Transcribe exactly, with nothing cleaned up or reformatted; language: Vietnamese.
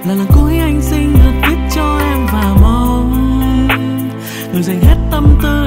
là lần cuối anh sinh nhật viết cho em và mong người dành hết tâm tư